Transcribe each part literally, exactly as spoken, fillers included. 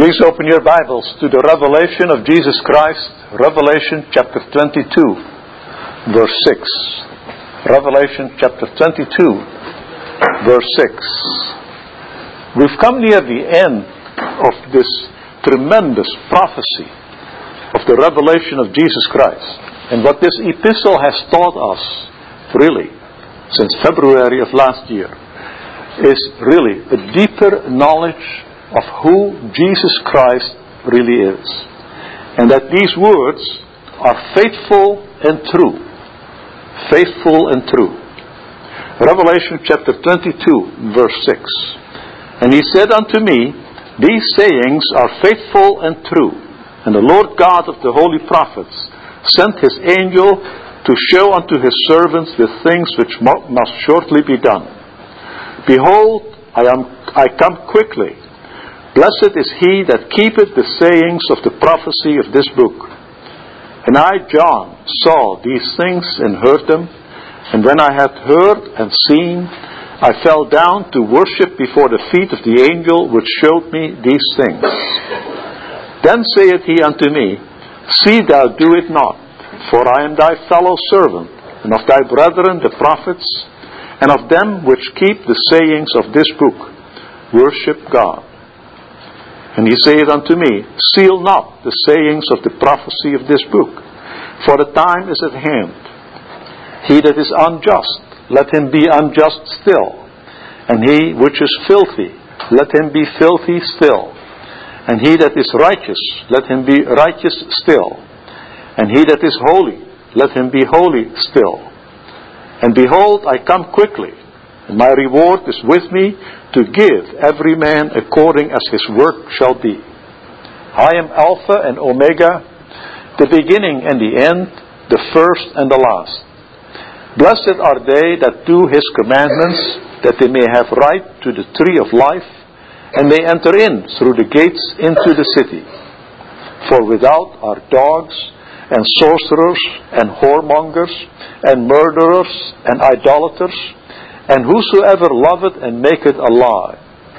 Please open your Bibles to the revelation of Jesus Christ, Revelation chapter twenty-two, verse six. Revelation chapter twenty-two, verse six. We've come near the end of this tremendous prophecy of the revelation of Jesus Christ. And what this epistle has taught us, really, since February of last year, is really a deeper knowledge of who Jesus Christ really is. And that these words are faithful and true. Faithful and true. Revelation chapter twenty-two, verse six. And he said unto me, These sayings are faithful and true. And the Lord God of the holy prophets sent his angel to show unto his servants the things which must shortly be done. Behold, I am I come quickly. Blessed is he that keepeth the sayings of the prophecy of this book. And I, John, saw these things and heard them. And when I had heard and seen, I fell down to worship before the feet of the angel which showed me these things. Then saith he unto me, See thou do it not, for I am thy fellow servant, and of thy brethren the prophets, and of them which keep the sayings of this book. Worship God. And he saith unto me, Seal not the sayings of the prophecy of this book, for the time is at hand. He that is unjust, let him be unjust still. And he which is filthy, let him be filthy still. And he that is righteous, let him be righteous still. And he that is holy, let him be holy still. And behold, I come quickly, and my reward is with me, to give every man according as his work shall be. I am Alpha and Omega, the beginning and the end, the first and the last. Blessed are they that do his commandments, that they may have right to the tree of life, and may enter in through the gates into the city. For without are dogs, and sorcerers, and whoremongers, and murderers, and idolaters, and whosoever loveth and maketh a lie.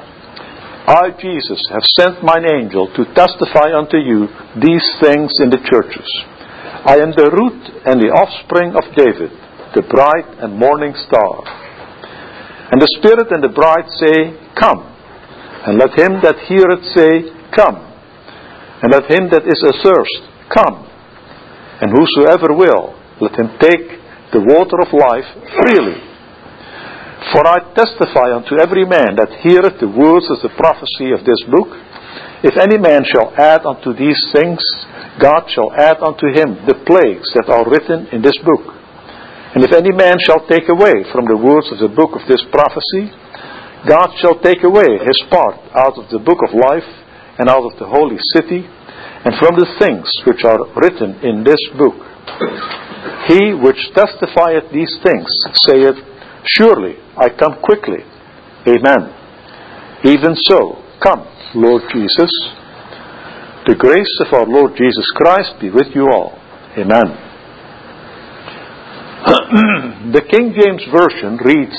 I, Jesus, have sent mine angel to testify unto you these things in the churches. I am the root and the offspring of David, the bright and morning star. And the Spirit and the bride say, Come. And let him that heareth say, Come. And let him that is athirst, come. And whosoever will, let him take the water of life freely. For I testify unto every man that heareth the words of the prophecy of this book, if any man shall add unto these things, God shall add unto him the plagues that are written in this book. And if any man shall take away from the words of the book of this prophecy, God shall take away his part out of the book of life, and out of the holy city, and from the things which are written in this book. He which testifieth these things saith, Surely I come quickly. Amen. Even so, come, Lord Jesus. The grace of our Lord Jesus Christ be with you all. Amen. The King James Version reads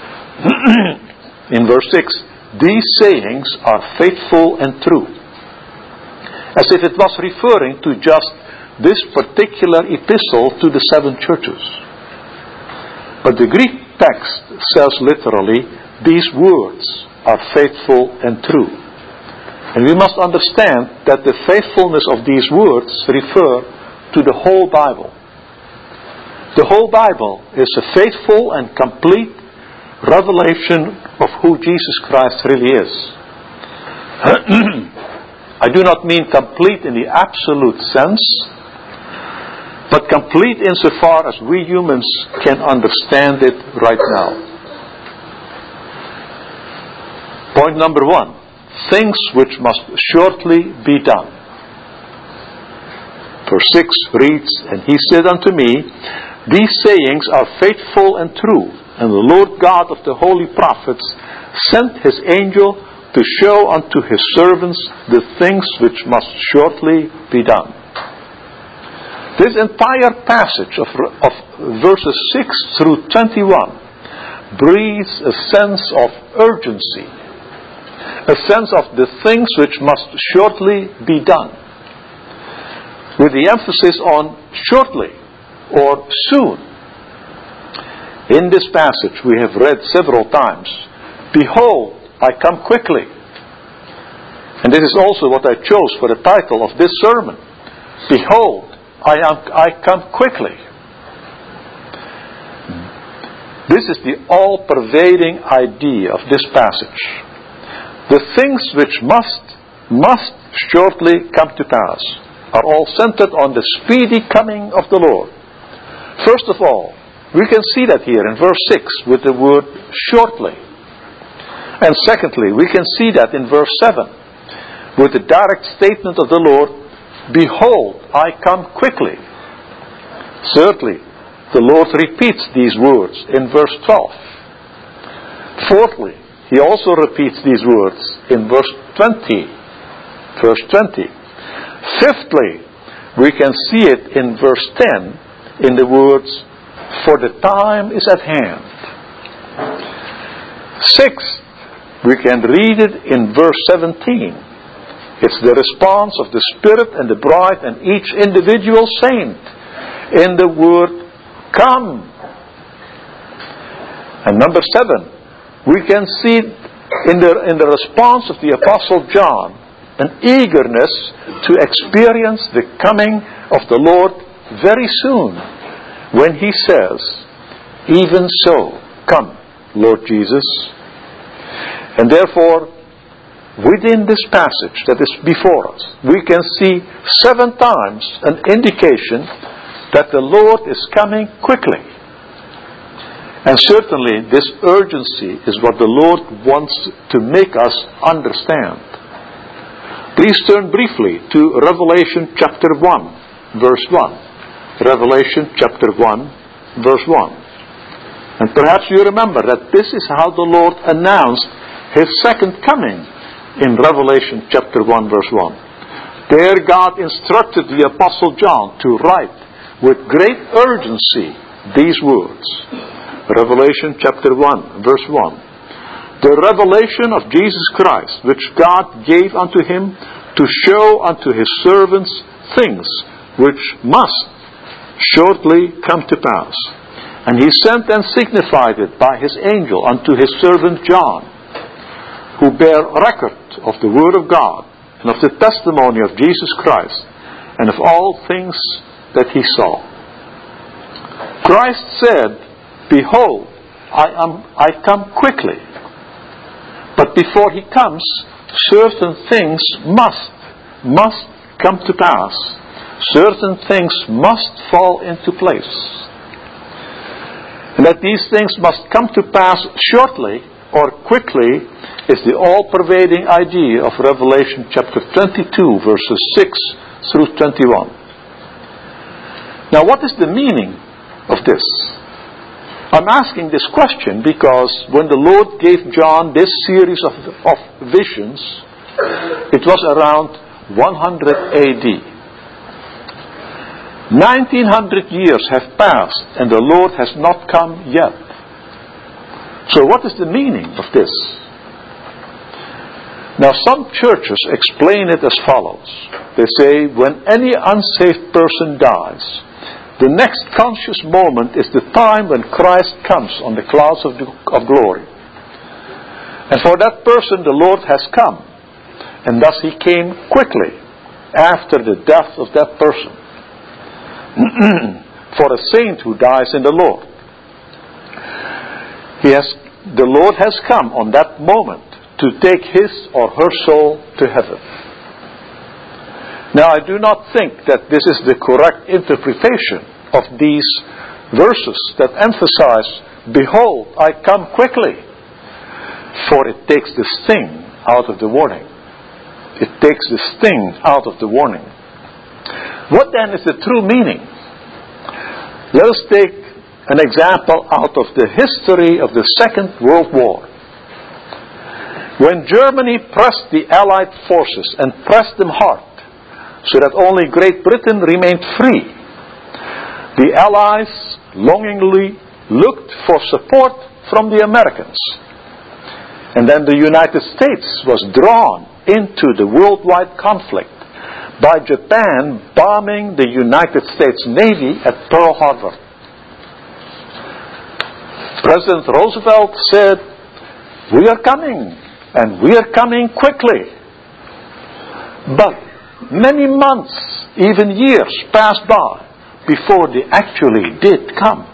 in verse six, These sayings are faithful and true. As if it was referring to just this particular epistle to the seven churches. But the Greek text says literally, these words are faithful and true. And we must understand that the faithfulness of these words refer to the whole Bible. The whole Bible is a faithful and complete revelation of who Jesus Christ really is. I do not mean complete in the absolute sense, but complete insofar as we humans can understand it right now. Point number one, things which must shortly be done. Verse six reads, And he said unto me, These sayings are faithful and true, and the Lord God of the holy prophets sent his angel to show unto his servants the things which must shortly be done. This entire passage of, of verses six through twenty-one breathes a sense of urgency, a sense of the things which must shortly be done, with the emphasis on shortly or soon. In this passage we have read several times, "Behold, I come quickly." And this is also what I chose for the title of this sermon. Behold, I am I come quickly. This is the all-pervading idea of this passage. The things which must, must shortly come to pass are all centered on the speedy coming of the Lord. First of all, we can see that here in verse six with the word shortly. And secondly, we can see that in verse seven with the direct statement of the Lord, "Behold, I come quickly." Thirdly, the Lord repeats these words in verse twelve. Fourthly, He also repeats these words in verse twenty. Verse twenty. Fifthly, we can see it in verse ten in the words, "For the time is at hand." Sixth, we can read it in verse seventeen. It's the response of the Spirit and the bride and each individual saint in the word, "Come." And number seven, we can see in the, in the response of the Apostle John an eagerness to experience the coming of the Lord very soon, when he says, "Even so, come, Lord Jesus." And therefore, within this passage that is before us, we can see seven times an indication that the Lord is coming quickly. And certainly this urgency is what the Lord wants to make us understand. Please turn briefly to Revelation chapter one, verse one. Revelation chapter one, verse one. And perhaps you remember that this is how the Lord announced His second coming in Revelation chapter one, verse one. There God instructed the Apostle John to write with great urgency these words. Revelation chapter one, verse one. The revelation of Jesus Christ, which God gave unto Him to show unto His servants things which must shortly come to pass. And He sent and signified it by His angel unto His servant John, who bear record of the Word of God and of the testimony of Jesus Christ and of all things that He saw. Christ said, "Behold, I am I come quickly." But before He comes, certain things must, must come to pass. Certain things must fall into place. And that these things must come to pass shortly or quickly is the all-pervading idea of Revelation chapter twenty-two, verses six through twenty-one. Now, what is the meaning of this? I'm asking this question because when the Lord gave John this series of, of visions, it was around one hundred A D. nineteen hundred years have passed and the Lord has not come yet. So what is the meaning of this? Now, some churches explain it as follows. They say, when any unsaved person dies, the next conscious moment is the time when Christ comes on the clouds of, of glory. And for that person the Lord has come. And thus He came quickly after the death of that person. For a saint who dies in the Lord, he has, the Lord has come on that moment to take his or her soul to heaven. Now, I do not think that this is the correct interpretation of these verses that emphasize, "Behold, I come quickly," for it takes the sting out of the warning. It takes the sting out of the warning. What then is the true meaning? Let us take an example out of the history of the Second World War. When Germany pressed the Allied forces and pressed them hard, so that only Great Britain remained free, the Allies longingly looked for support from the Americans. And then the United States was drawn into the worldwide conflict by Japan bombing the United States Navy at Pearl Harbor. President Roosevelt said, "We are coming, and we are coming quickly." But many months, even years, passed by before they actually did come.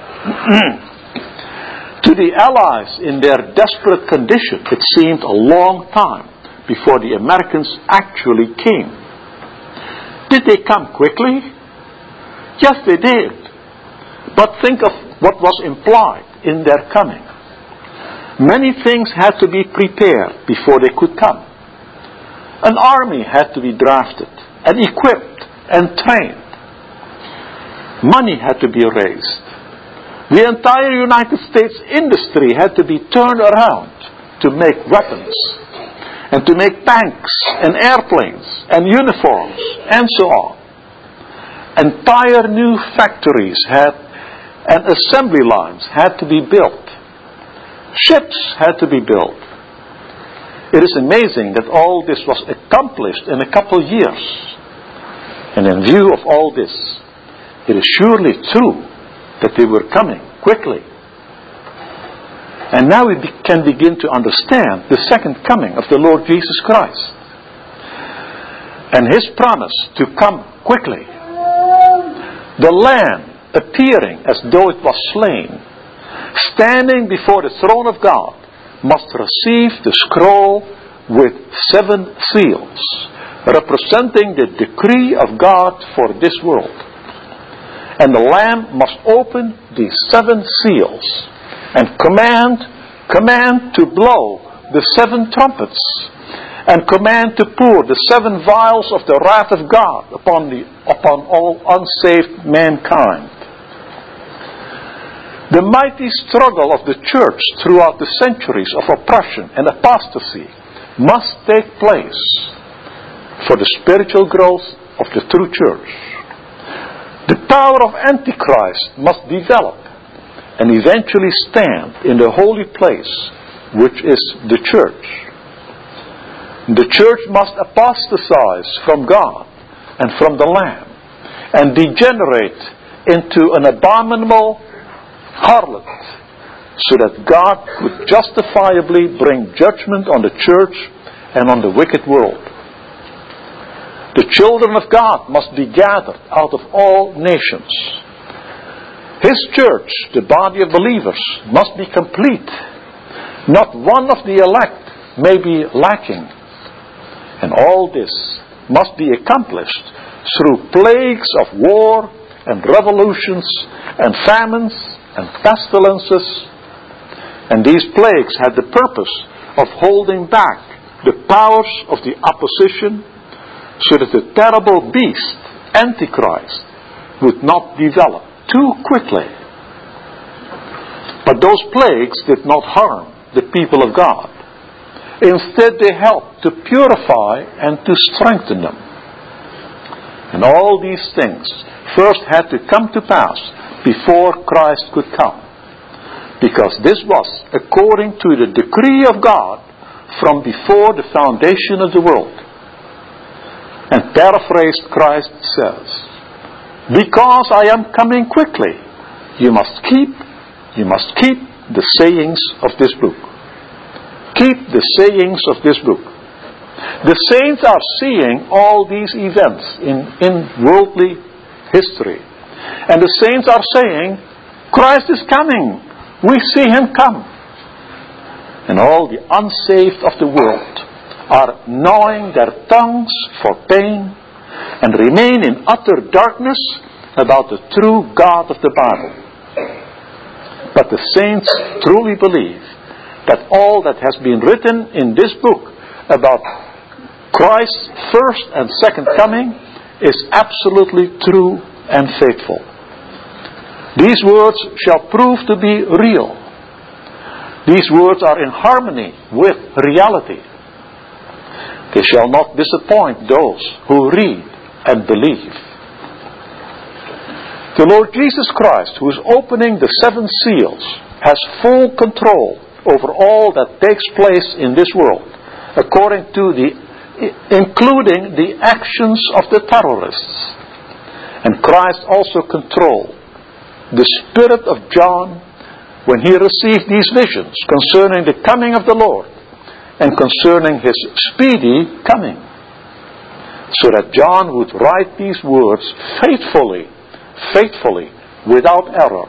To the Allies, in their desperate condition, it seemed a long time before the Americans actually came. Did they come quickly? Yes, they did. But think of what was implied in their coming. Many things had to be prepared before they could come. An army had to be drafted and equipped and trained. Money had to be raised. The entire United States industry had to be turned around to make weapons and to make tanks and airplanes and uniforms and so on. Entire new factories had and assembly lines had to be built. Ships had to be built. It is amazing that all this was accomplished in a couple of years. And in view of all this, it is surely true that they were coming quickly. And now we be- can begin to understand the second coming of the Lord Jesus Christ. And His promise to come quickly. The Lamb appearing as though it was slain, standing before the throne of God, must receive the scroll with seven seals, representing the decree of God for this world. And the Lamb must open these seven seals and command, command to blow the seven trumpets, and command to pour the seven vials of the wrath of God upon the upon all unsaved mankind. The mighty struggle of the church throughout the centuries of oppression and apostasy must take place for the spiritual growth of the true church. The power of Antichrist must develop and eventually stand in the holy place, which is the church. The church must apostatize from God and from the Lamb and degenerate into an abominable harlot, so that God could justifiably bring judgment on the church and on the wicked world. The children of God must be gathered out of all nations. His church, the body of believers, must be complete. Not one of the elect may be lacking. And all this must be accomplished through plagues of war and revolutions and famines and pestilences. And these plagues had the purpose of holding back the powers of the opposition, so that the terrible beast, Antichrist, would not develop too quickly. But those plagues did not harm the people of God. Instead, they helped to purify and to strengthen them. And all these things first had to come to pass before Christ could come. Because this was according to the decree of God from before the foundation of the world. And paraphrased, Christ says, "Because I am coming quickly, you must keep, you must keep the sayings of this book." Keep the sayings of this book. The saints are seeing all these events in, in worldly history. And the saints are saying, Christ is coming. We see Him come. And all the unsaved of the world are gnawing their tongues for pain and remain in utter darkness about the true God of the Bible. But the saints truly believe that all that has been written in this book about Christ's first and second coming is absolutely true and faithful. These words shall prove to be real. These words are in harmony with reality. They shall not disappoint those who read and believe. The Lord Jesus Christ, who is opening the seven seals, has full control over all that takes place in this world, according to the, including the actions of the terrorists. And Christ also controlled the spirit of John when he received these visions concerning the coming of the Lord and concerning his speedy coming, so that John would write these words faithfully, faithfully, without error.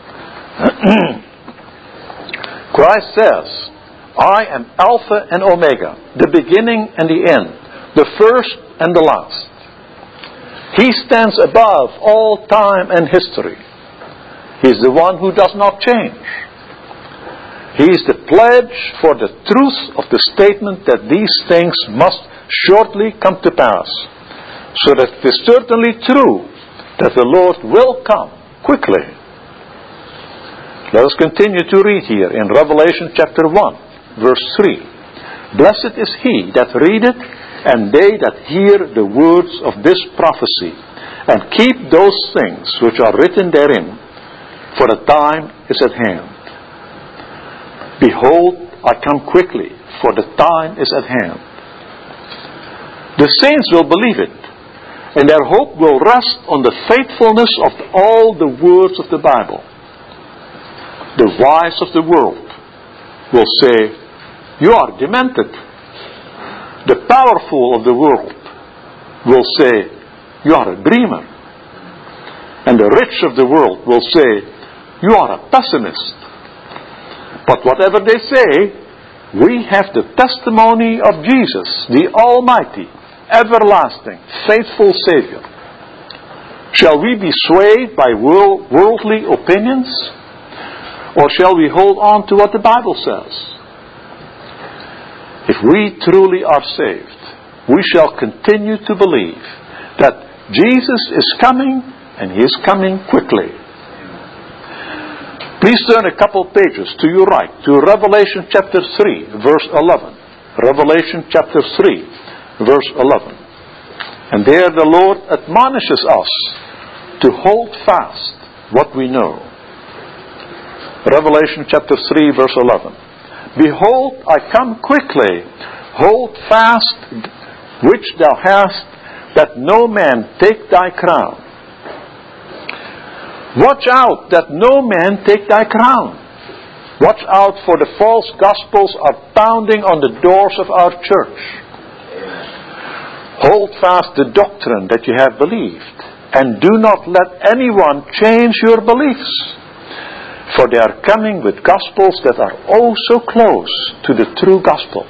Christ says, I am Alpha and Omega, the beginning and the end, the first and the last. He stands above all time and history. He is the one who does not change. He is the pledge for the truth of the statement that these things must shortly come to pass, so that it is certainly true that the Lord will come quickly. Let us continue to read here in Revelation chapter one, verse three. Blessed is he that readeth, and they that hear the words of this prophecy, and keep those things which are written therein, for the time is at hand. Behold, I come quickly, for the time is at hand. The saints will believe it, and their hope will rest on the faithfulness of all the words of the Bible. The wise of the world will say, you are demented. The powerful of the world will say, you are a dreamer. And the rich of the world will say, you are a pessimist. But whatever they say, we have the testimony of Jesus, the Almighty, everlasting, faithful Savior. Shall we be swayed by world, worldly opinions? Or shall we hold on to what the Bible says? If we truly are saved, we shall continue to believe that Jesus is coming, and He is coming quickly. Please turn a couple pages to your right to Revelation chapter three, verse eleven. Revelation chapter three, verse eleven. And there the Lord admonishes us to hold fast what we know. Revelation chapter three, verse eleven. Behold, I come quickly. Hold fast which thou hast, that no man take thy crown. Watch out that no man take thy crown. Watch out, for the false gospels are pounding on the doors of our church. Hold fast the doctrine that you have believed, and do not let anyone change your beliefs. For they are coming with gospels that are oh so close to the true gospel.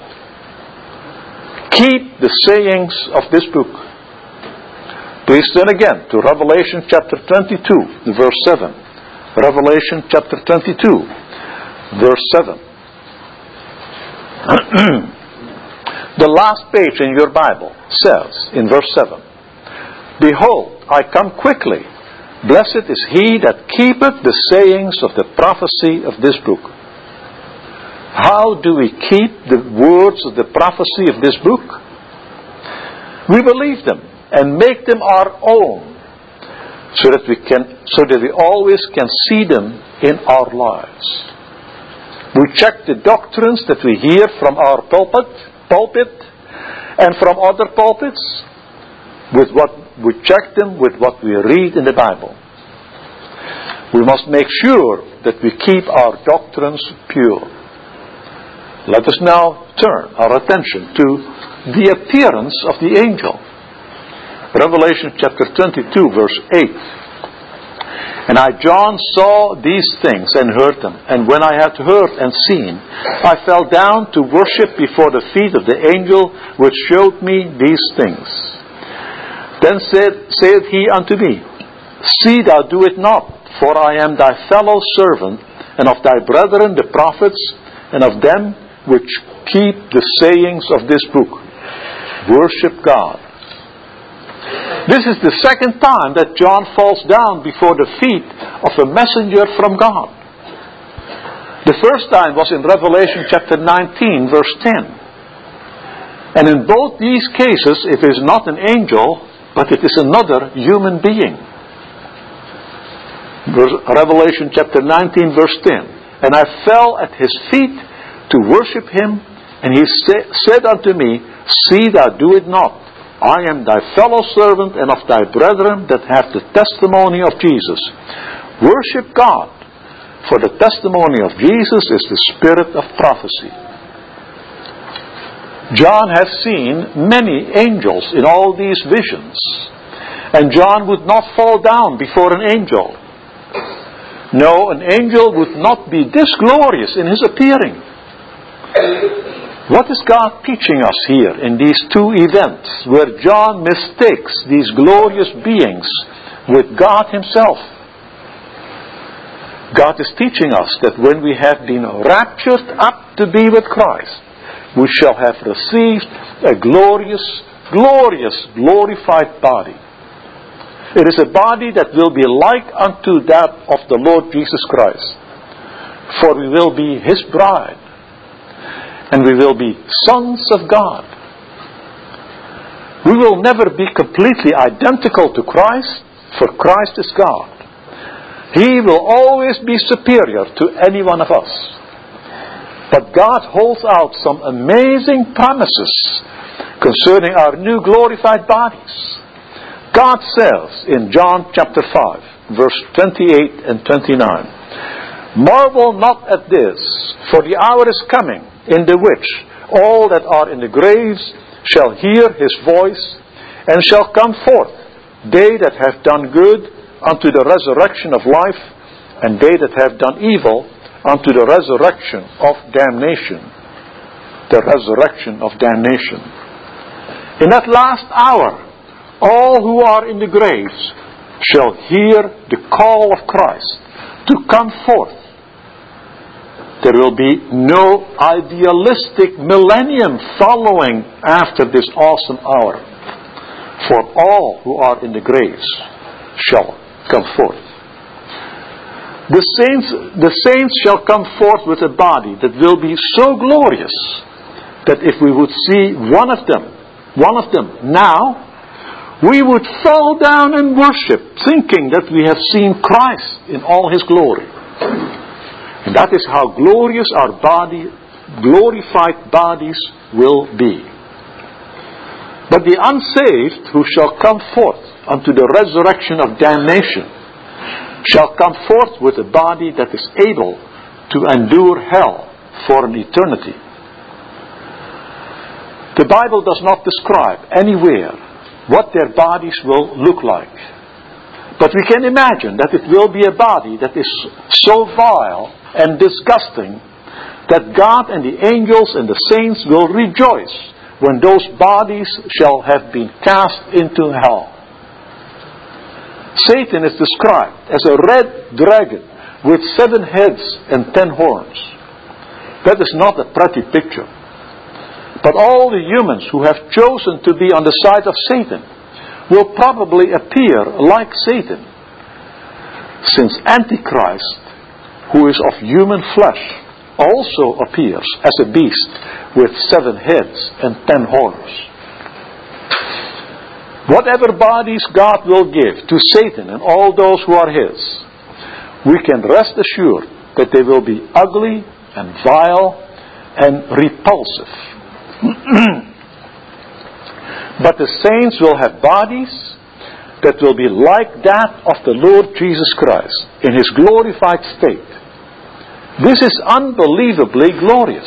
Keep the sayings of this book. Please turn again to Revelation chapter twenty-two, verse seven. Revelation chapter twenty-two, verse seven. The last page in your Bible says, in verse seven, Behold, I come quickly. Blessed is he that keepeth the sayings of the prophecy of this book. How do we keep the words of the prophecy of this book? We believe them and make them our own, so that we can, so that we always can see them in our lives. We check the doctrines that we hear from our pulpit, pulpit, and from other pulpits. With what we check them with what we read in the Bible. We must make sure that we keep our doctrines pure. Let us now turn our attention to the appearance of the angel. Revelation chapter twenty-two, verse eight. And I, John, saw these things and heard them. And when I had heard and seen, I fell down to worship before the feet of the angel which showed me these things. Then said, saith he unto me, See thou do it not, for I am thy fellow servant, and of thy brethren the prophets, and of them which keep the sayings of this book. Worship God. This is the second time that John falls down before the feet of a messenger from God. The first time was in Revelation chapter nineteen, verse ten. And in both these cases, it is not an angel, but it is another human being. Revelation chapter nineteen, verse ten. And I fell at his feet to worship him, and he sa- said unto me, See thou do it not. I am thy fellow servant and of thy brethren that have the testimony of Jesus. Worship God, for the testimony of Jesus is the spirit of prophecy. John has seen many angels in all these visions, and John would not fall down before an angel. No, an angel would not be this glorious in his appearing. What is God teaching us here in these two events where John mistakes these glorious beings with God himself? God is teaching us that when we have been raptured up to be with Christ, we shall have received a glorious, glorious, glorified body. It is a body that will be like unto that of the Lord Jesus Christ. For we will be his bride, and we will be sons of God. We will never be completely identical to Christ, for Christ is God. He will always be superior to any one of us. But God holds out some amazing promises concerning our new glorified bodies. God says in John chapter five, verse twenty-eight and twenty-nine, Marvel not at this, for the hour is coming, in the which all that are in the graves shall hear his voice, and shall come forth, they that have done good unto the resurrection of life, and they that have done evil unto the resurrection of damnation. The resurrection of damnation. In that last hour, all who are in the graves shall hear the call of Christ to come forth. There will be no idealistic millennium following after this awesome hour. For all who are in the graves shall come forth. The saints, the saints shall come forth with a body that will be so glorious that if we would see one of them, one of them now, we would fall down and worship, thinking that we have seen Christ in all his glory. And that is how glorious our body, glorified bodies will be. But the unsaved who shall come forth unto the resurrection of damnation shall come forth with a body that is able to endure hell for an eternity. The Bible does not describe anywhere what their bodies will look like. But we can imagine that it will be a body that is so vile and disgusting that God and the angels and the saints will rejoice when those bodies shall have been cast into hell. Satan is described as a red dragon with seven heads and ten horns. That is not a pretty picture. But all the humans who have chosen to be on the side of Satan will probably appear like Satan, since Antichrist, who is of human flesh, also appears as a beast with seven heads and ten horns. Whatever bodies God will give to Satan and all those who are his, we can rest assured that they will be ugly and vile and repulsive. But the saints will have bodies that will be like that of the Lord Jesus Christ in his glorified state. This is unbelievably glorious.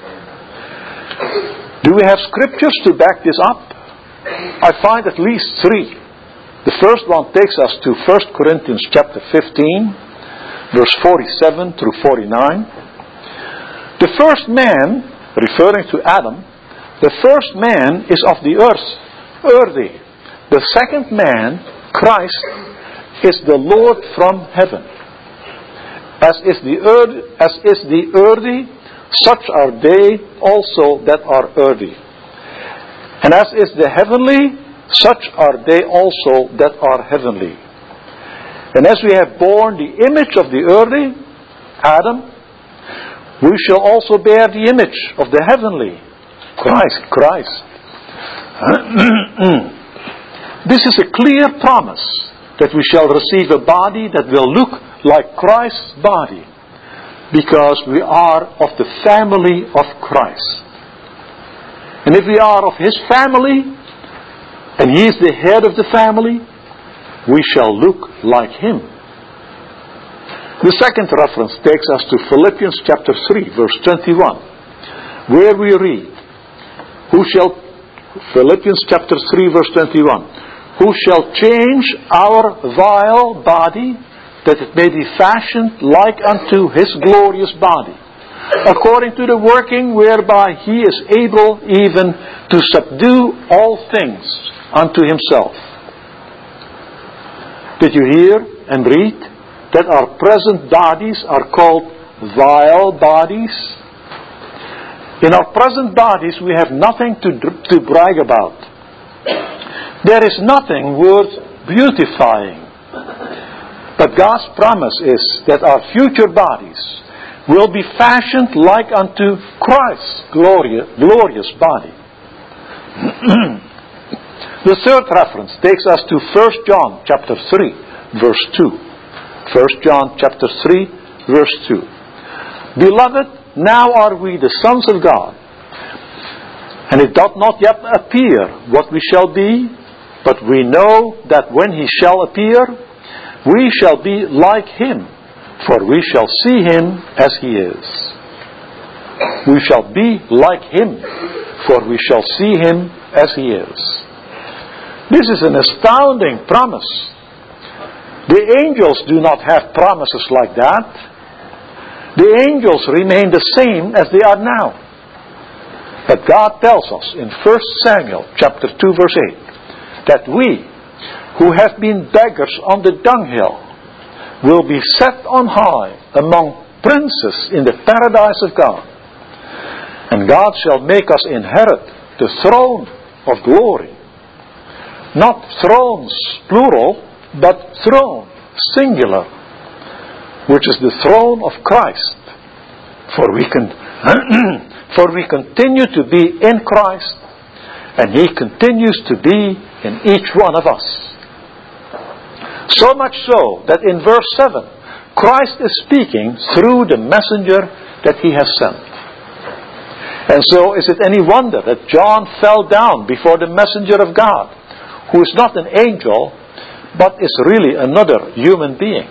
Do we have scriptures to back this up? I find at least three. The first one takes us to First Corinthians chapter fifteen, verse forty-seven through forty-nine. The first man, referring to Adam, the first man is of the earth, earthy. The second man, Christ, is the Lord from heaven. As is the earth, as is the earthy, such are they also that are earthy. And as is the heavenly, such are they also that are heavenly. And as we have borne the image of the earthy, Adam, we shall also bear the image of the heavenly, Christ, Christ. This is a clear promise that we shall receive a body that will look like Christ's body. because we are of the family of Christ. And if we are of His family, and He is the head of the family, we shall look like Him. The second reference takes us to Philippians chapter three, verse twenty-one, where we read, Who shall, Philippians chapter three, verse twenty-one, Who shall change our vile body, that it may be fashioned like unto His glorious body, according to the working whereby He is able even to subdue all things unto Himself. Did you hear and read that our present bodies are called vile bodies? In our present bodies we have nothing to, to brag about. There is nothing worth beautifying. But God's promise is that our future bodies will be fashioned like unto Christ's glorious, glorious body. The third reference takes us to First John chapter three, verse two. First John chapter three, verse two. Beloved, now are we the sons of God, and it doth not yet appear what we shall be, but we know that when He shall appear, we shall be like Him, for we shall see Him as He is. We shall be like Him, for we shall see Him as He is. This is an astounding promise. The angels do not have promises like that. The angels remain the same as they are now. But God tells us in First Samuel chapter two, verse eight, that we, who have been beggars on the dunghill, will be set on high among princes in the paradise of God. And God shall make us inherit the throne of glory. Not thrones, plural, but throne, singular, which is the throne of Christ. For we can, for we continue to be in Christ, and He continues to be in each one of us. So much so that in verse seven, Christ is speaking through the messenger that He has sent. And so is it any wonder that John fell down before the messenger of God, who is not an angel, but is really another human being.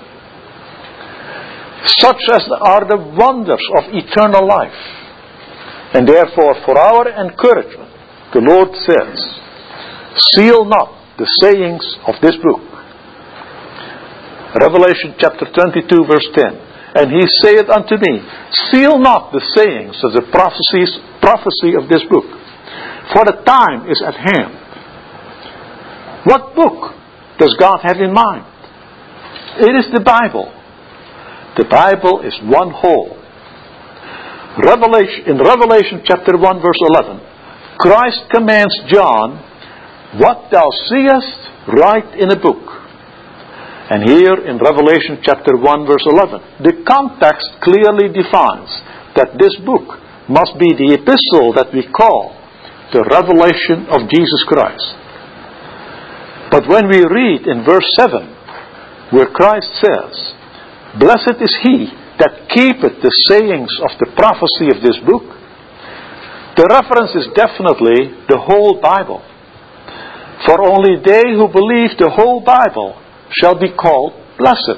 Such as are the wonders of eternal life. And therefore, for our encouragement, the Lord says, seal not the sayings of this book. Revelation chapter twenty-two, verse ten. And He saith unto me, seal not the sayings of the prophecies, prophecy of this book, for the time is at hand. What book does God have in mind? It is the Bible. The Bible is one whole. Revelation, in Revelation chapter one, verse eleven, Christ commands John, what thou seest, write in a book. And here in Revelation chapter one, verse eleven, the context clearly defines that this book must be the epistle that we call the revelation of Jesus Christ. But when we read in verse seven, where Christ says, blessed is he that keepeth the sayings of the prophecy of this book, the reference is definitely the whole Bible. For only they who believe the whole Bible shall be called blessed.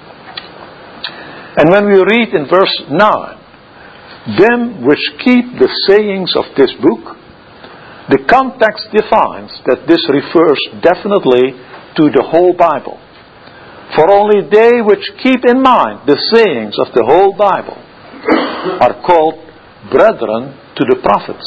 And when we read in verse nine, them which keep the sayings of this book, the context defines that this refers definitely to the whole Bible. For only they which keep in mind the sayings of the whole Bible are called brethren to the prophets.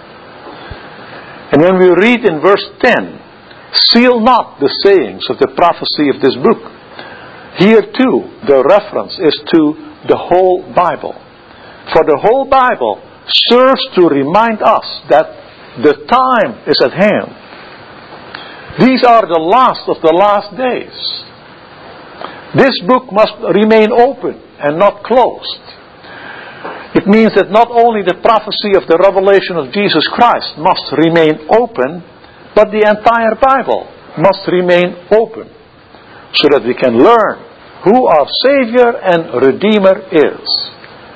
And when we read in verse ten, seal not the sayings of the prophecy of this book, here too the reference is to the whole Bible. For the whole Bible serves to remind us that the time is at hand. These are the last of the last days. This book must remain open and not closed. It means that not only the prophecy of the revelation of Jesus Christ must remain open, but the entire Bible must remain open, so that we can learn who our Savior and Redeemer is.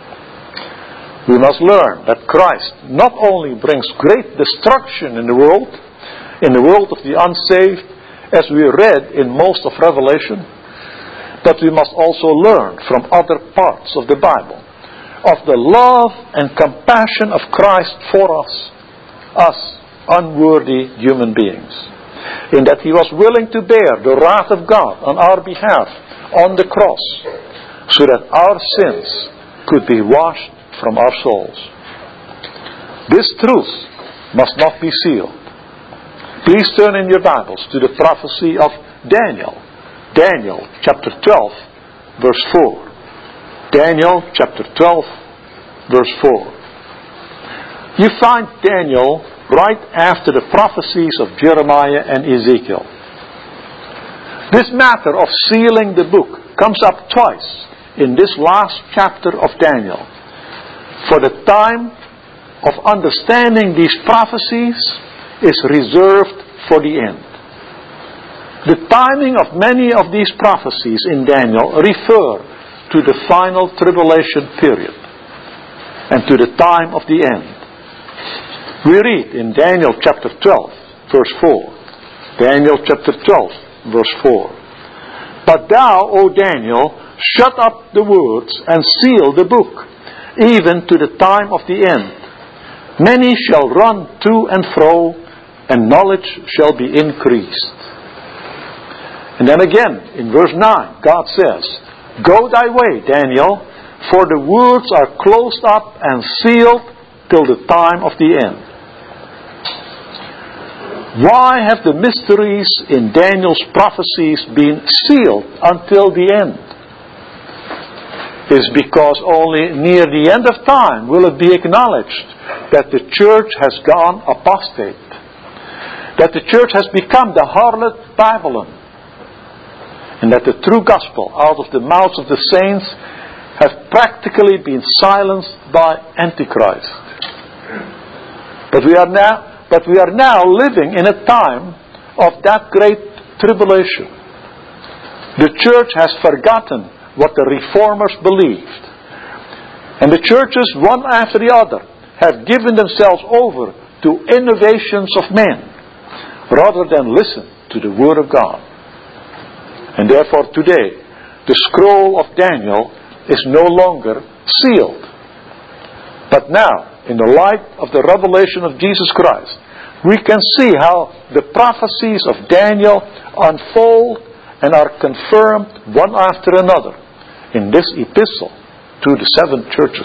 We must learn that Christ not only brings great destruction in the world, in the world of the unsaved, as we read in most of Revelation, but we must also learn from other parts of the Bible of the love and compassion of Christ for us, us unworthy human beings, in that He was willing to bear the wrath of God on our behalf on the cross, so that our sins could be washed from our souls. This truth must not be sealed. Please turn in your Bibles to the prophecy of Daniel. Daniel chapter twelve, verse four. Daniel chapter twelve, verse four. You find Daniel right after the prophecies of Jeremiah and Ezekiel. This matter of sealing the book comes up twice in this last chapter of Daniel. For the time of understanding these prophecies is reserved for the end. The timing of many of these prophecies in Daniel refer to the final tribulation period and to the time of the end. We read in Daniel chapter twelve, verse four. Daniel chapter twelve, verse four. But thou, O Daniel, shut up the words and seal the book, even to the time of the end. Many shall run to and fro, and knowledge shall be increased. And then again, in verse nine, God says, Go thy way, Daniel, for the words are closed up and sealed till the time of the end. Why have the mysteries in Daniel's prophecies been sealed until the end? It is because only near the end of time will it be acknowledged that the church has gone apostate, that the church has become the harlot Babylon, and that the true gospel out of the mouths of the saints has practically been silenced by Antichrist. But we are now, but we are now living in a time of that great tribulation. The church has forgotten what the reformers believed, and the churches, one after the other, have given themselves over to innovations of men, rather than listen to the Word of God. And therefore today, the scroll of Daniel is no longer sealed. But now, in the light of the revelation of Jesus Christ, we can see how the prophecies of Daniel unfold and are confirmed one after another in this epistle to the seven churches.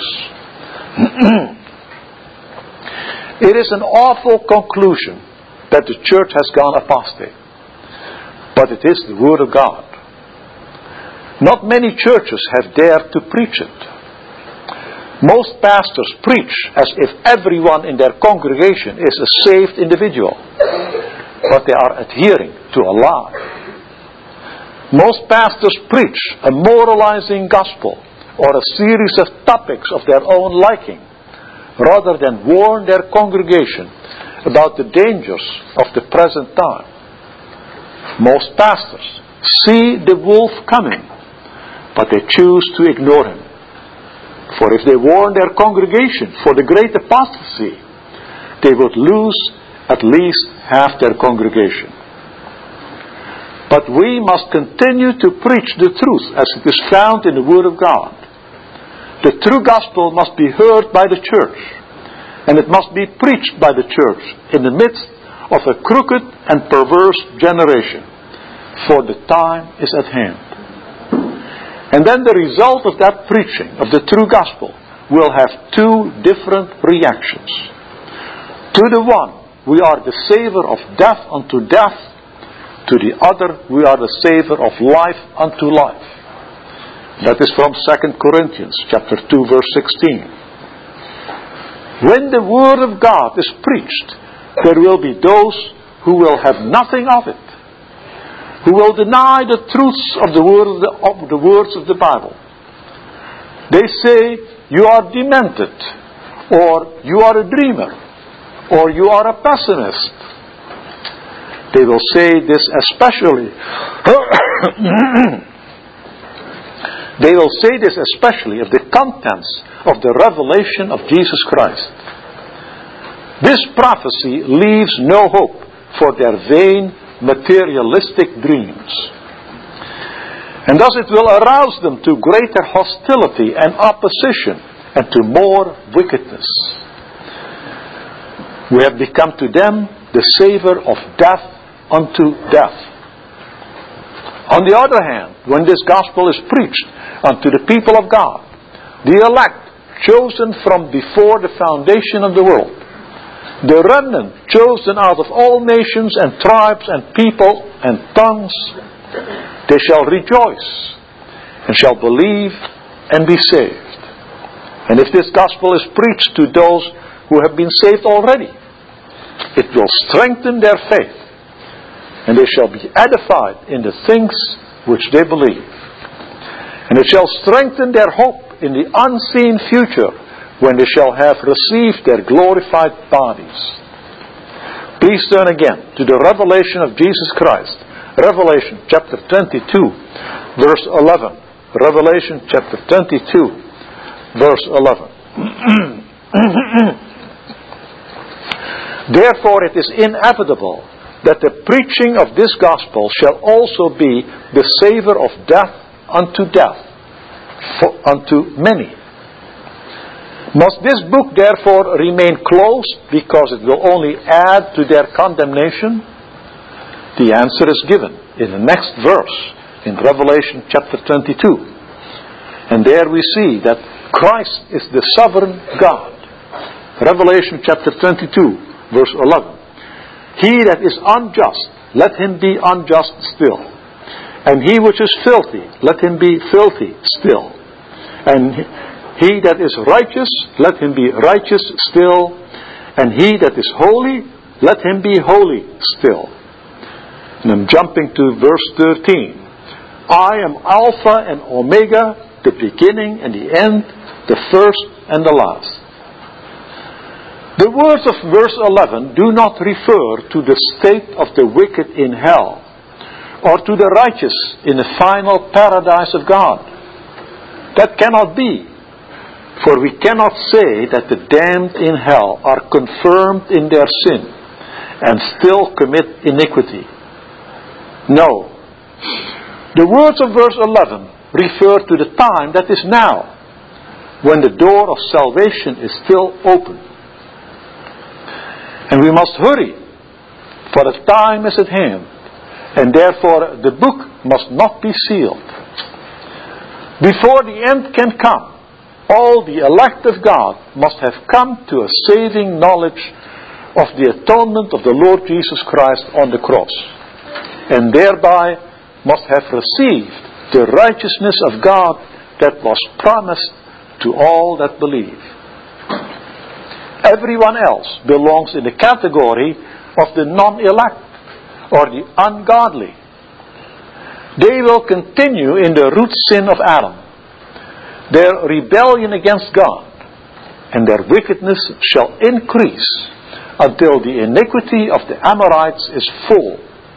It is an awful conclusion that the church has gone apostate. But it is the Word of God. Not many churches have dared to preach it. Most pastors preach as if everyone in their congregation is a saved individual, but they are adhering to a lie. Most pastors preach a moralizing gospel or a series of topics of their own liking, rather than warn their congregation about the dangers of the present time. Most pastors see the wolf coming, but they choose to ignore him. For if they warn their congregation for the great apostasy, they would lose at least half their congregation. But we must continue to preach the truth as it is found in the Word of God. The true gospel must be heard by the church, and it must be preached by the church in the midst of a crooked and perverse generation, for the time is at hand. And then the result of that preaching of the true gospel will have two different reactions. To the one, we are the savor of death unto death. To the other, we are the savor of life unto life. That is from Second Corinthians chapter two, verse sixteen. When the Word of God is preached, there will be those who will have nothing of it, who will deny the truths of the, word of, the, of the words of the Bible. They say, you are demented, or you are a dreamer, or you are a pessimist. They will say this especially They will say this especially of the contents of the revelation of Jesus Christ. This prophecy leaves no hope for their vain, materialistic dreams. And thus it will arouse them to greater hostility and opposition and to more wickedness. We have become to them the savor of death unto death. On the other hand, when this gospel is preached unto the people of God, the elect chosen from before the foundation of the world, the remnant chosen out of all nations and tribes and people and tongues, they shall rejoice and shall believe and be saved. And if this gospel is preached to those who have been saved already, it will strengthen their faith, and they shall be edified in the things which they believe. And it shall strengthen their hope in the unseen future, when they shall have received their glorified bodies. Please turn again to the revelation of Jesus Christ. Revelation chapter twenty-two, verse eleven. Revelation chapter twenty-two, verse eleven. Therefore it is inevitable that the preaching of this gospel shall also be the savor of death unto death, for, unto many. Must this book therefore remain closed because it will only add to their condemnation? The answer is given in the next verse in Revelation chapter twenty-two. And there we see that Christ is the sovereign God. Revelation chapter twenty-two, verse eleven. He that is unjust, let him be unjust still. And he which is filthy, let him be filthy still. And he that is righteous, let him be righteous still. And he that is holy, let him be holy still. And I'm jumping to verse thirteen. I am Alpha and Omega, the beginning and the end, the first and the last. The words of verse eleven do not refer to the state of the wicked in hell, or to the righteous in the final paradise of God. That cannot be. For we cannot say that the damned in hell are confirmed in their sin and still commit iniquity. No. The words of verse eleven refer to the time that is now, when the door of salvation is still open. And we must hurry, for the time is at hand, and therefore the book must not be sealed. Before the end can come, all the elect of God must have come to a saving knowledge of the atonement of the Lord Jesus Christ on the cross, and thereby must have received the righteousness of God that was promised to all that believe. Everyone else belongs in the category of the non-elect or the ungodly. They will continue in the root sin of Adam, their rebellion against God, and their wickedness shall increase until the iniquity of the Amorites is full.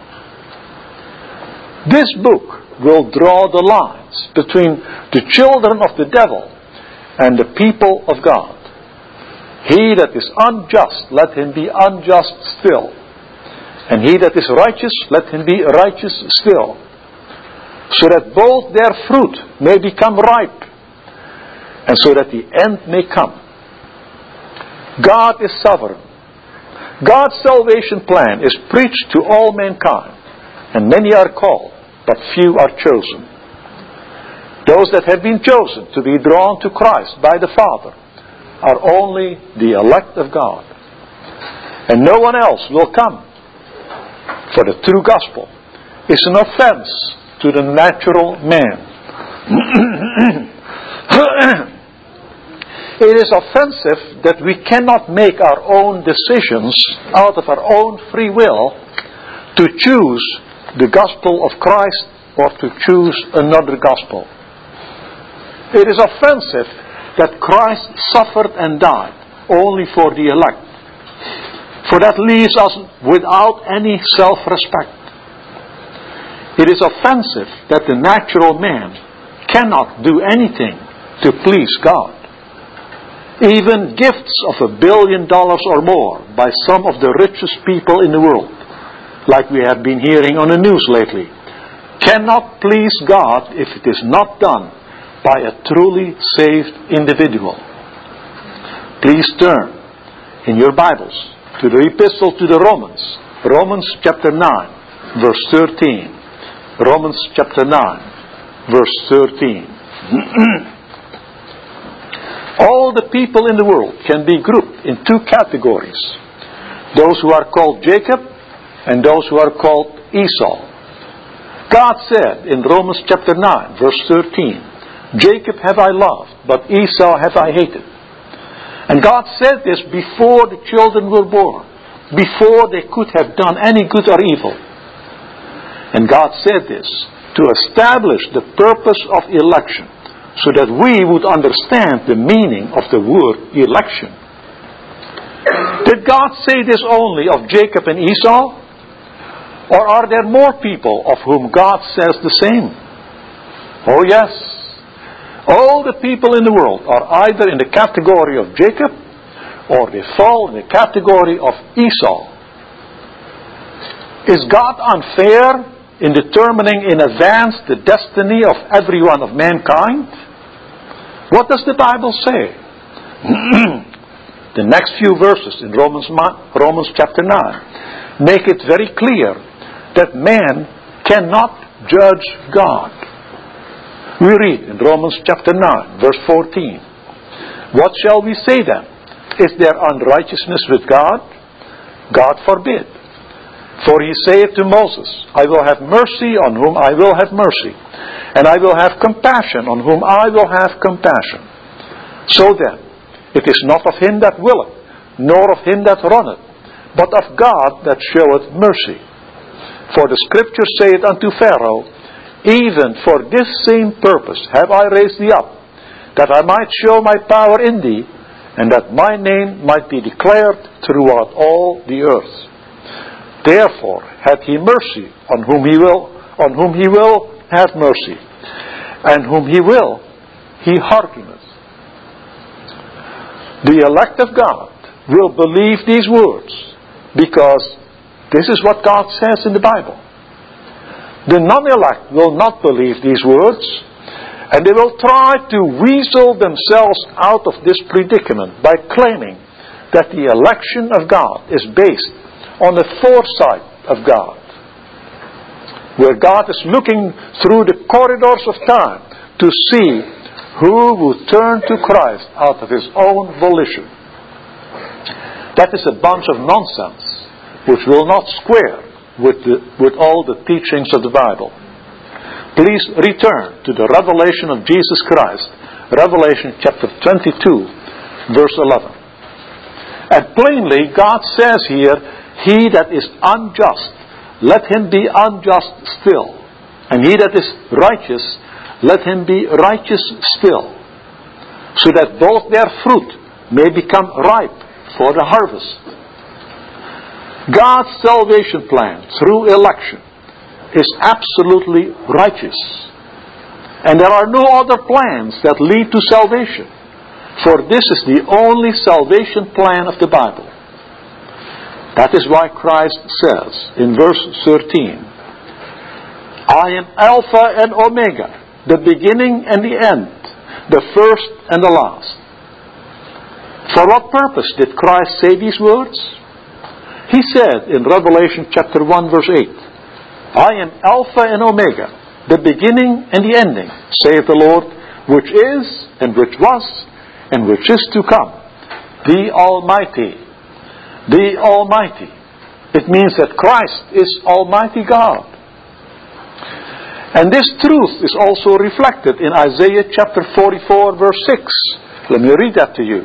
This book will draw the lines between the children of the devil and the people of God. He that is unjust, let him be unjust still. And he that is righteous, let him be righteous still. So that both their fruit may become ripe, and so that the end may come. God is sovereign. God's salvation plan is preached to all mankind, and many are called, but few are chosen. Those that have been chosen to be drawn to Christ by the Father are only the elect of God. And no one else will come. For the true gospel is an offense to the natural man. It is offensive that we cannot make our own decisions out of our own free will to choose the gospel of Christ or to choose another gospel. It is offensive that Christ suffered and died only for the elect, for that leaves us without any self-respect. It is offensive that the natural man cannot do anything to please God. Even gifts of a billion dollars or more by some of the richest people in the world, like we have been hearing on the news lately, cannot please God if it is not done by a truly saved individual. Please turn in your Bibles to the Epistle to the Romans, Romans chapter nine, verse thirteen. Romans chapter nine, verse thirteen. All the people in the world can be grouped in two categories. Those who are called Jacob and those who are called Esau. God said in Romans chapter nine, verse thirteen, Jacob have I loved, but Esau have I hated. And God said this before the children were born, before they could have done any good or evil. And God said this to establish the purpose of election, so that we would understand the meaning of the word election. Did God say this only of Jacob and Esau? Or are there more people of whom God says the same? Oh yes. All the people in the world are either in the category of Jacob or they fall in the category of Esau. Is God unfair in determining in advance the destiny of every one of mankind? What does the Bible say? The next few verses in Romans, Romans chapter nine make it very clear that man cannot judge God. We read in Romans chapter nine, verse fourteen, what shall we say then? Is there unrighteousness with God? God forbid. For he saith to Moses, I will have mercy on whom I will have mercy, and I will have compassion on whom I will have compassion. So then, it is not of him that willeth, nor of him that runneth, but of God that showeth mercy. For the Scripture saith unto Pharaoh, even for this same purpose have I raised thee up, that I might show my power in thee, and that my name might be declared throughout all the earth. Therefore hath he mercy on whom he will, on whom he will have mercy, and whom he will, he hearkeneth. The elect of God will believe these words, because this is what God says in the Bible. The non-elect will not believe these words, and they will try to weasel themselves out of this predicament by claiming that the election of God is based on the foresight of God, where God is looking through the corridors of time to see who will turn to Christ out of his own volition. That is a bunch of nonsense which will not square with, the, with all the teachings of the Bible. Please return to the revelation of Jesus Christ, Revelation chapter twenty-two, verse eleven. And plainly God says here, he that is unjust, let him be unjust still. And he that is righteous, let him be righteous still. So that both their fruit may become ripe for the harvest. God's salvation plan through election is absolutely righteous. And there are no other plans that lead to salvation. For this is the only salvation plan of the Bible. That is why Christ says in verse thirteen, I am Alpha and Omega, the beginning and the end, the first and the last. For what purpose did Christ say these words? He said in Revelation chapter one, verse eight, I am Alpha and Omega, the beginning and the ending, saith the Lord, which is, and which was, and which is to come, the Almighty. The Almighty. It means that Christ is Almighty God. And this truth is also reflected in Isaiah chapter forty-four, verse six. Let me read that to you.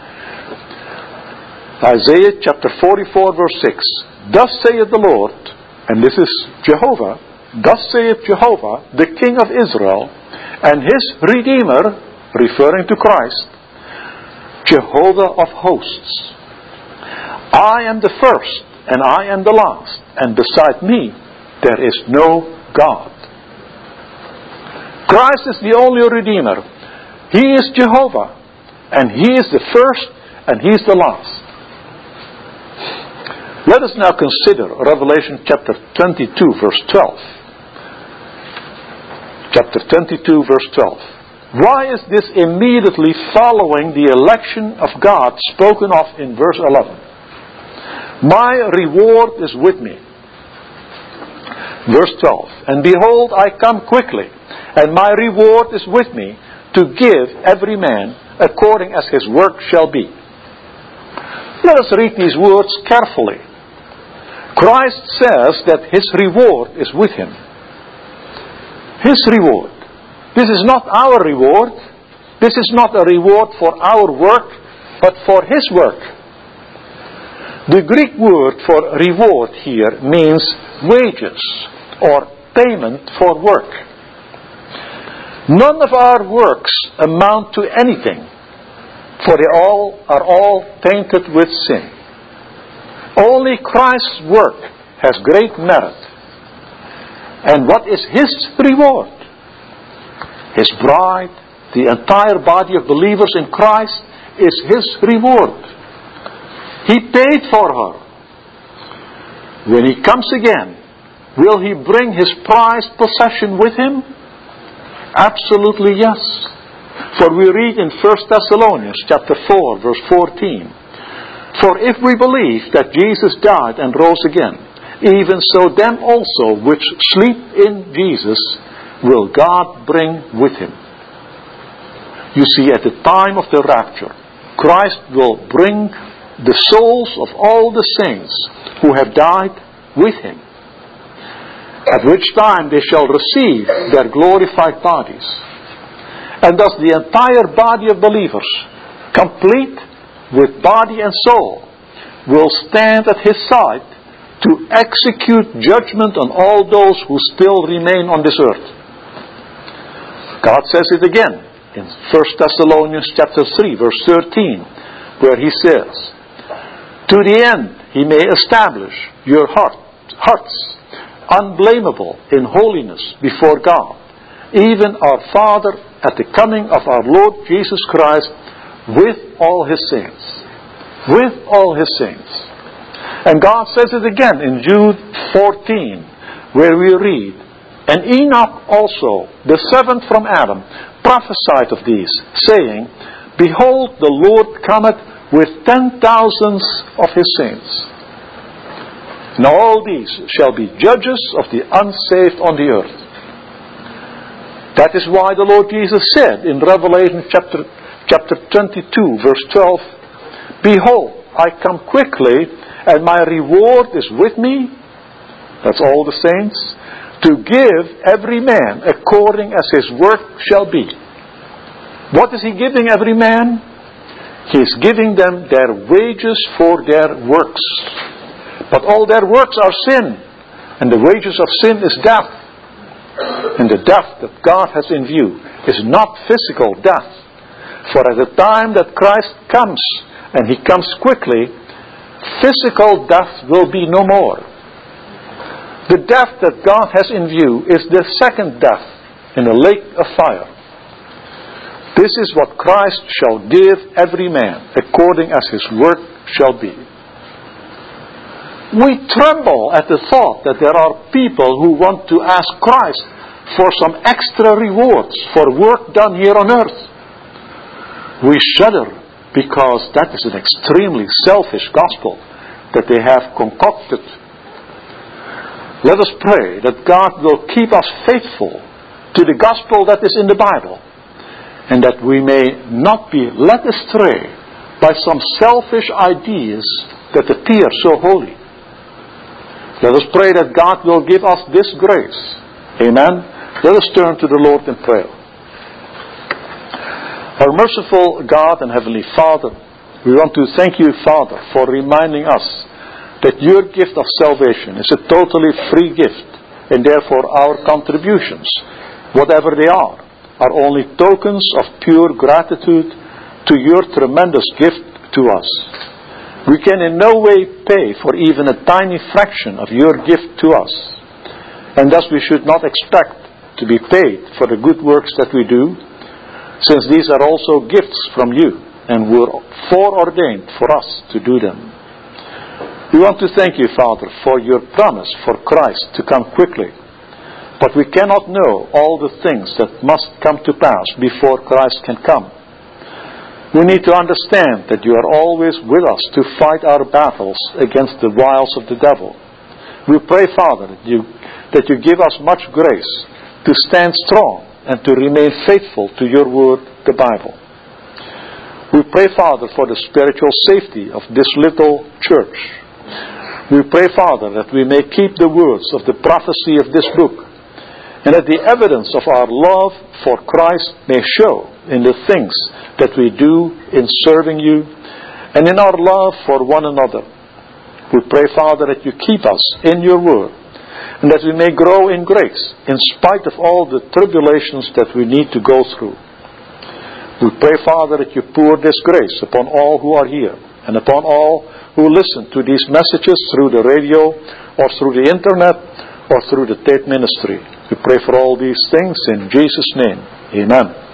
Isaiah chapter forty-four, verse six. Thus saith the Lord, and this is Jehovah, thus saith Jehovah, the King of Israel, and his Redeemer, referring to Christ, Jehovah of hosts. I am the first, and I am the last, and beside me there is no God. Christ is the only Redeemer. He is Jehovah. And He is the first and He is the last. Let us now consider Revelation chapter twenty-two, verse twelve. Chapter twenty-two, verse twelve. Why is this immediately following the election of God spoken of in verse eleven? My reward is with me. Verse twelve. And behold, I come quickly, and my reward is with me, to give every man according as his work shall be. Let us read these words carefully. Christ says that His reward is with Him. His reward. This is not our reward. This is not a reward for our work, but for His work. The Greek word for reward here means wages or payment for work. None of our works amount to anything, for they all are all tainted with sin. Only Christ's work has great merit. And what is His reward? His bride, the entire body of believers in Christ, is His reward. He paid for her. When He comes again, will He bring His prized possession with Him? Absolutely yes. For we read in First Thessalonians chapter four, verse fourteen, for if we believe that Jesus died and rose again, even so them also which sleep in Jesus will God bring with Him. You see, at the time of the rapture, Christ will bring the souls of all the saints who have died with Him, at which time they shall receive their glorified bodies. And thus the entire body of believers, complete with body and soul, will stand at His side to execute judgment on all those who still remain on this earth. God says it again in First Thessalonians chapter three, verse thirteen, where He says, to the end He may establish your heart, hearts unblameable in holiness before God, even our Father at the coming of our Lord Jesus Christ with all His saints. With all His saints. And God says it again in Jude fourteen, where we read, and Enoch also, the seventh from Adam, prophesied of these, saying, behold, the Lord cometh with ten thousands of His saints. And all these shall be judges of the unsaved on the earth. That is why the Lord Jesus said in Revelation chapter, chapter twenty-two, verse twelve, behold, I come quickly, and my reward is with me, that's all the saints, to give every man according as his work shall be. What is He giving every man? He is giving them their wages for their works. But all their works are sin, and the wages of sin is death. And the death that God has in view is not physical death. For at the time that Christ comes, and He comes quickly, physical death will be no more. The death that God has in view is the second death in the lake of fire. This is what Christ shall give every man according as his work shall be. We tremble at the thought that there are people who want to ask Christ for some extra rewards for work done here on earth. We shudder because that is an extremely selfish gospel that they have concocted. Let us pray that God will keep us faithful to the gospel that is in the Bible, and that we may not be led astray by some selfish ideas that appear so holy. Let us pray that God will give us this grace. Amen. Let us turn to the Lord in prayer. Our merciful God and Heavenly Father, we want to thank You, Father, for reminding us that Your gift of salvation is a totally free gift, and therefore our contributions, whatever they are, are only tokens of pure gratitude to Your tremendous gift to us. We can in no way pay for even a tiny fraction of Your gift to us, and thus we should not expect to to be paid for the good works that we do, since these are also gifts from you, and were foreordained for us to do them. We want to thank you, Father, for your promise for Christ to come quickly. But we cannot know all the things that must come to pass before Christ can come. We need to understand that you are always with us to fight our battles against the wiles of the devil. We pray, Father, that you, that you give us much grace to stand strong and to remain faithful to your word, the Bible. We pray, Father, for the spiritual safety of this little church. We pray, Father, that we may keep the words of the prophecy of this book, and that the evidence of our love for Christ may show in the things that we do in serving you, and in our love for one another. We pray, Father, that you keep us in your word, and that we may grow in grace, in spite of all the tribulations that we need to go through. We pray, Father, that you pour this grace upon all who are here, and upon all who listen to these messages through the radio, or through the internet, or through the tape ministry. We pray for all these things in Jesus' name. Amen.